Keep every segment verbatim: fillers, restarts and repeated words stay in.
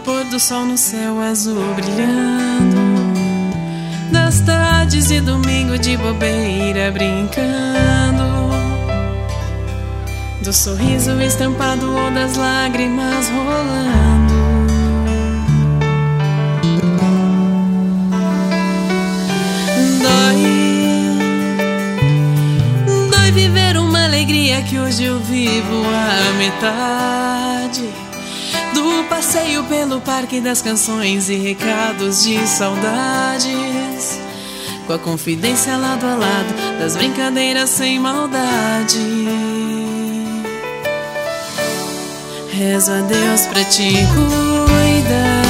pôr do sol no céu azul brilhando, das tardes de domingo de bobeira brincando, do sorriso estampado ou das lágrimas rolando. Dói, dói viver uma alegria que hoje eu vivo a metade do passeio pelo parque das canções e recados de saudades, com a confidência lado a lado das brincadeiras sem maldade. Rezo a Deus pra te cuidar,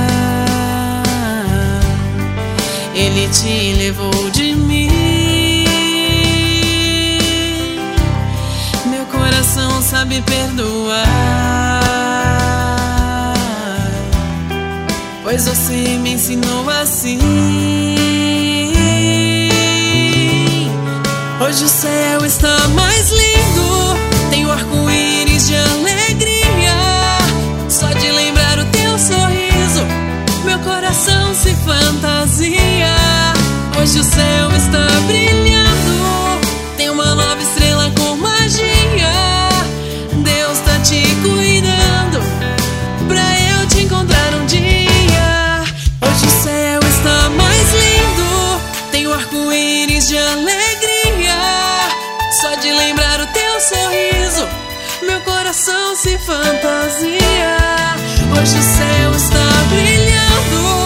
Ele te levou de mim. Meu coração sabe perdoar, pois você me ensinou assim. Hoje o céu está mais lindo, tem o arco-íris de alegria. Só de lembrar o teu sorriso, meu coração se fantasia. Hoje o céu está brilhando, tem uma nova estrela com magia. Deus tá te cuidando pra eu te encontrar um dia. Hoje o céu está mais lindo, tem o arco-íris de alegria. Só de lembrar o teu sorriso, meu coração se fantasia. Hoje o céu está brilhando,